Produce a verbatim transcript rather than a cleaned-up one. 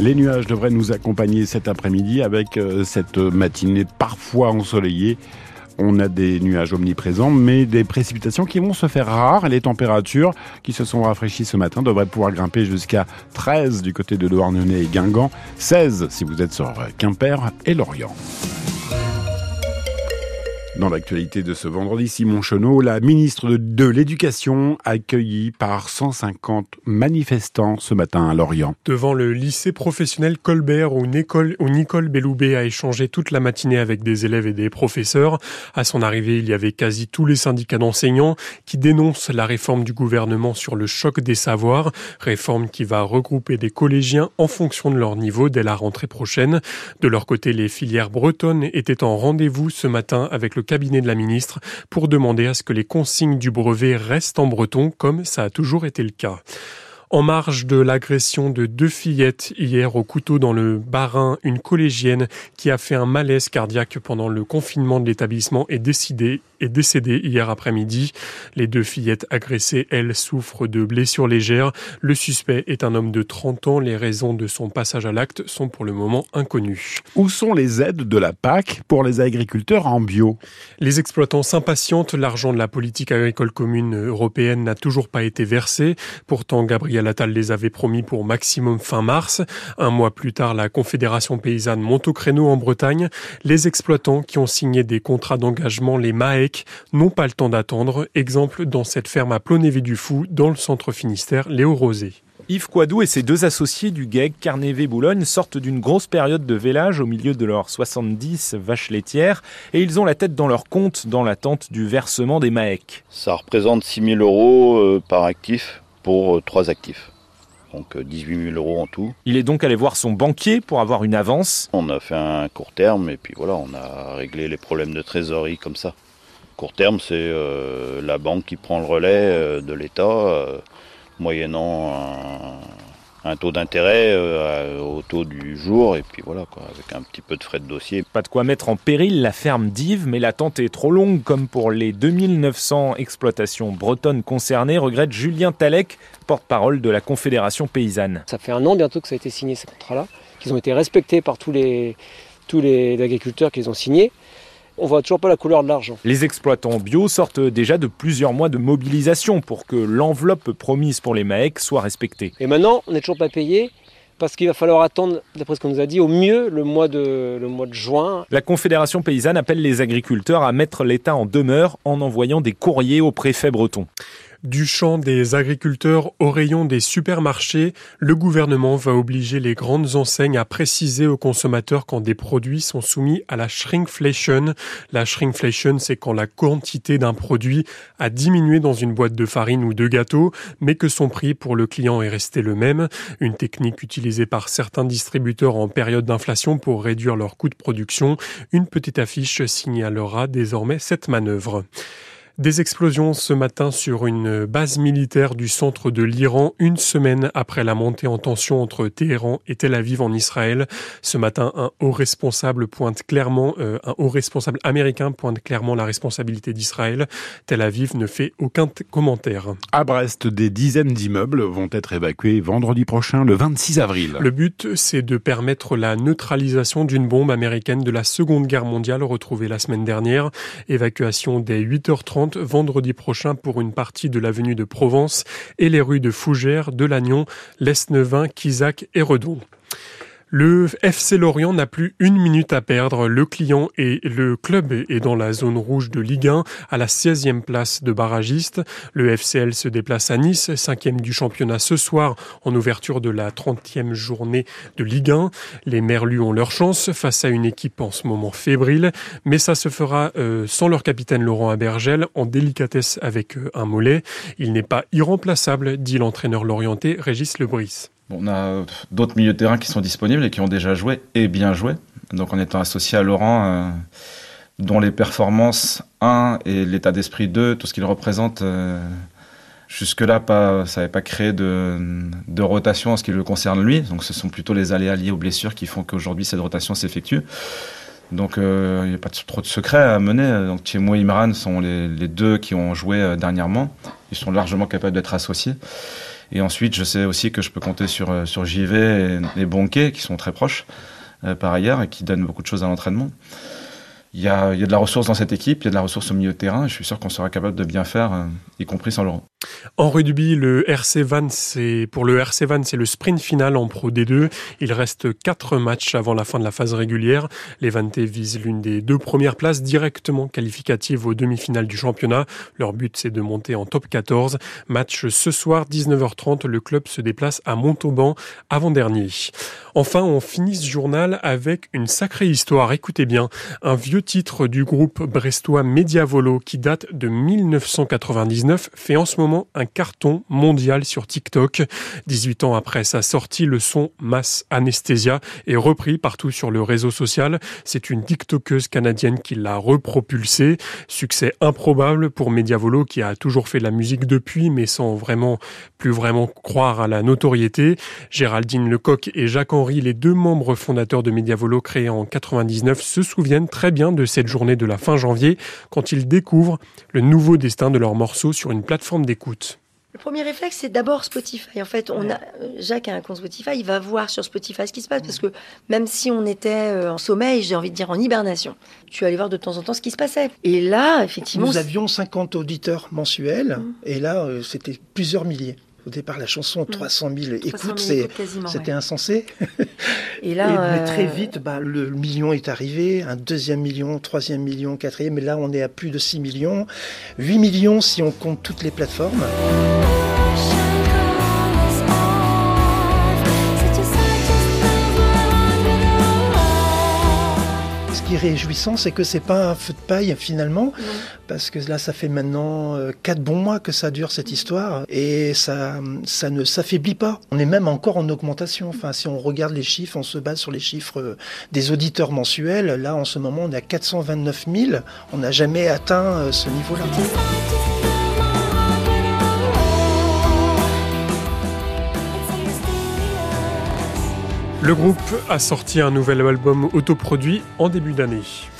Les nuages devraient nous accompagner cet après-midi avec euh, cette matinée parfois ensoleillée. On a des nuages omniprésents, mais des précipitations qui vont se faire rares. Et les températures qui se sont rafraîchies ce matin devraient pouvoir grimper jusqu'à treize du côté de Douarnenez et Guingamp, seize si vous êtes sur Quimper et Lorient. Dans l'actualité de ce vendredi, Simon Chenot, la ministre de, de l'Éducation, accueillie par cent cinquante manifestants ce matin à Lorient. Devant le lycée professionnel Colbert, où Nicole, où Nicole Belloubet a échangé toute la matinée avec des élèves et des professeurs. À son arrivée, il y avait quasi tous les syndicats d'enseignants qui dénoncent la réforme du gouvernement sur le choc des savoirs, réforme qui va regrouper des collégiens en fonction de leur niveau dès la rentrée prochaine. De leur côté, les filières bretonnes étaient en rendez-vous ce matin avec le cabinet de la ministre pour demander à ce que les consignes du brevet restent en breton comme ça a toujours été le cas. En marge de l'agression de deux fillettes hier au couteau dans le Bas-Rhin, une collégienne qui a fait un malaise cardiaque pendant le confinement de l'établissement est décédée, est décédée hier après-midi. Les deux fillettes agressées, elles, souffrent de blessures légères. Le suspect est un homme de trente ans. Les raisons de son passage à l'acte sont pour le moment inconnues. Où sont les aides de la P A C pour les agriculteurs en bio ? Les exploitants s'impatientent. L'argent de la politique agricole commune européenne n'a toujours pas été versé. Pourtant, Gabriel Attal les avait promis pour maximum fin mars. Un mois plus tard, la Confédération paysanne monte au créneau en Bretagne. Les exploitants qui ont signé des contrats d'engagement, les M A E C, n'ont pas le temps d'attendre. Exemple dans cette ferme à Plonévé-du-Fou, dans le centre Finistère, Léo Rosé. Yves Coidou et ses deux associés du G E G Carnévé-Boulogne sortent d'une grosse période de vélage au milieu de leurs soixante-dix vaches laitières et ils ont la tête dans leur compte dans l'attente du versement des M A E C. Ça représente six mille euros par actif pour trois actifs. Donc dix-huit mille euros en tout. Il est donc allé voir son banquier pour avoir une avance. On a fait un court terme et puis voilà, on a réglé les problèmes de trésorerie comme ça. Court terme, c'est euh, la banque qui prend le relais euh, de l'État, euh, moyennant un, un taux d'intérêt euh, au taux du jour, et puis voilà, quoi, avec un petit peu de frais de dossier. Pas de quoi mettre en péril la ferme d'Yves, mais l'attente est trop longue, comme pour les deux mille neuf cents exploitations bretonnes concernées, regrette Julien Talec, porte-parole de la Confédération paysanne. Ça fait un an bientôt que ça a été signé, ces contrats-là, qu'ils ont été respectés par tous les, tous les agriculteurs qu'ils ont signés. On voit toujours pas la couleur de l'argent. Les exploitants bio sortent déjà de plusieurs mois de mobilisation pour que l'enveloppe promise pour les M A E C soit respectée. Et maintenant, on n'est toujours pas payé parce qu'il va falloir attendre, d'après ce qu'on nous a dit, au mieux le mois de, le mois de juin. La Confédération paysanne appelle les agriculteurs à mettre l'État en demeure en envoyant des courriers au préfet breton. Du champ des agriculteurs au rayon des supermarchés, le gouvernement va obliger les grandes enseignes à préciser aux consommateurs quand des produits sont soumis à la shrinkflation. La shrinkflation, c'est quand la quantité d'un produit a diminué dans une boîte de farine ou de gâteaux, mais que son prix pour le client est resté le même. Une technique utilisée par certains distributeurs en période d'inflation pour réduire leurs coûts de production. Une petite affiche signalera désormais cette manœuvre. Des explosions ce matin sur une base militaire du centre de l'Iran, une semaine après la montée en tension entre Téhéran et Tel Aviv en Israël. Ce matin, un haut responsable pointe clairement, euh, un haut responsable américain pointe clairement la responsabilité d'Israël. Tel Aviv ne fait aucun t- commentaire. À Brest, des dizaines d'immeubles vont être évacués vendredi prochain, le vingt-six avril. Le but, c'est de permettre la neutralisation d'une bombe américaine de la Seconde Guerre mondiale retrouvée la semaine dernière. Évacuation dès huit heures trente vendredi prochain pour une partie de l'avenue de Provence et les rues de Fougères, de Lannion, Lesneven, Quizac et Redon. Le F C Lorient n'a plus une minute à perdre. Le client et le club est dans la zone rouge de Ligue un, à la seizième place de barragiste. Le F C L se déplace à Nice, cinquième du championnat ce soir, en ouverture de la trentième journée de Ligue un. Les Merlus ont leur chance face à une équipe en ce moment fébrile, mais ça se fera euh, sans leur capitaine Laurent Abergel, en délicatesse avec euh, un mollet. Il n'est pas irremplaçable, dit l'entraîneur lorientais Régis Lebris. Bon, on a d'autres milieux de terrain qui sont disponibles et qui ont déjà joué et bien joué. Donc en étant associé à Laurent, euh, dont les performances un et l'état d'esprit deux, tout ce qu'il représente, euh, jusque-là, pas, ça n'avait pas créé de, de rotation en ce qui le concerne lui. Donc ce sont plutôt les aléas liés aux blessures qui font qu'aujourd'hui cette rotation s'effectue. Donc euh, il n'y a pas de, trop de secret à mener. Donc Thiemo et Imran sont les, les deux qui ont joué euh, dernièrement. Ils sont largement capables d'être associés. Et ensuite, je sais aussi que je peux compter sur, sur J V et, et Bonquet, qui sont très proches euh, par ailleurs et qui donnent beaucoup de choses à l'entraînement. Il y, a, il y a de la ressource dans cette équipe, il y a de la ressource au milieu de terrain, et je suis sûr qu'on sera capable de bien faire, euh, y compris sans Laurent. En rugby, le R C Vannes, c'est, pour le R C Vannes, c'est le sprint final en Pro D deux. Il reste quatre matchs avant la fin de la phase régulière. Les Vanntais visent l'une des deux premières places directement qualificatives aux demi-finales du championnat. Leur but, c'est de monter en top quatorze. Match ce soir, dix-neuf heures trente. Le club se déplace à Montauban, avant-dernier. Enfin, on finit ce journal avec une sacrée histoire. Écoutez bien, un vieux titre du groupe brestois Mediavolo qui date de mille neuf cent quatre-vingt-dix-neuf fait en ce moment un carton mondial sur TikTok. dix-huit ans après sa sortie, le son Mass Anesthesia est repris partout sur le réseau social. C'est une TikTokeuse canadienne qui l'a repropulsé. Succès improbable pour Mediavolo qui a toujours fait de la musique depuis mais sans vraiment plus vraiment croire à la notoriété. Géraldine Lecoq et Jacques Henry, les deux membres fondateurs de Mediavolo créés en quatre-vingt-dix-neuf, se souviennent très bien de cette journée de la fin janvier quand ils découvrent le nouveau destin de leur morceau sur une plateforme d'écoute. Le premier réflexe, c'est d'abord Spotify. En fait, on a, Jacques a un compte Spotify, il va voir sur Spotify ce qui se passe, parce que même si on était en sommeil, j'ai envie de dire en hibernation, tu allais voir de temps en temps ce qui se passait. Et là, effectivement... Nous avions cinquante auditeurs mensuels, mmh. et là, c'était plusieurs milliers. Au départ, la chanson, trois cent mille écoutes, c'est, c'était ouais. insensé. Et là, et, euh... mais très vite, bah, le million est arrivé, un deuxième million, troisième million, quatrième, et là, on est à plus de six millions. huit millions si on compte toutes les plateformes. Ce qui est réjouissant, c'est que c'est pas un feu de paille finalement, mmh. parce que là, ça fait maintenant euh, quatre bons mois que ça dure cette histoire, et ça, ça ne s'affaiblit pas. On est même encore en augmentation. Enfin, si on regarde les chiffres, on se base sur les chiffres euh, des auditeurs mensuels. Là, en ce moment, on est à quatre cent vingt-neuf mille. On n'a jamais atteint euh, ce niveau-là. Le groupe a sorti un nouvel album autoproduit en début d'année.